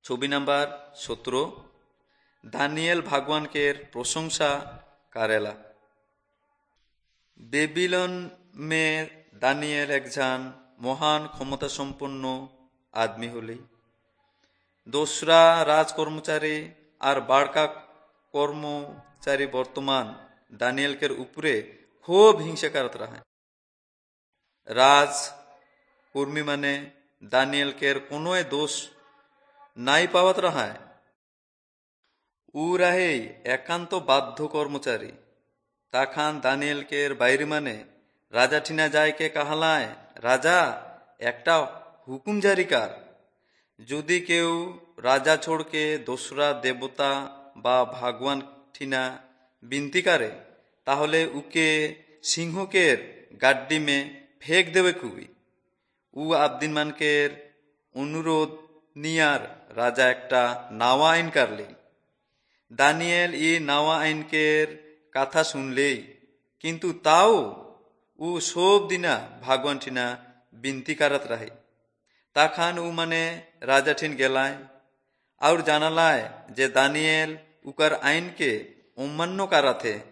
ছবি number 17। Danijel ভাগবানকের প্রশংসা Karela. Babylon মে Danijel একজন মহান ক্ষমতাসম্পন্ন আদমি হলি। দোসরা রাজকর্মচারী আর বাড়কা কর্মচারী বর্তমান দানিয়েলকের উপরে খুব হিংসা করত রাহে। রাজ কর্মী মানে দানিয়েলকের কোনো দোষ নাই পাওয়াত রাহায়। উ রাহে একান্ত বাধ্য কর্মচারী। তাখান দানিয়েলকের বাইরে মানে রাজা ঠিনা যায়কে কাহালায়, রাজা একটা হুকুম জারিকার, যদি কেউ রাজা ছোড়কে দোসরা দেবতা বা ভাগবান ঠিনা বিনতি করে, তাহলে উকে সিংহকের গাড্ডি মে ফেক দেবে খুবই। উ আবদিন মানকের অনুরোধ নিয়ার রাজা একটা নাওয়া আইন কারলি। দানিয়েল ই নাওয়া আইনকের কথা শুনলেই, কিন্তু তাও উ সব দিনা ভাগবান ঠিনা বিনতি কারাত রাহে। তাখান উ মানে রাজা ঠিন গেলায় আর জানালায় যে দানিয়েল উকার আইনকে অমান্য কারাথে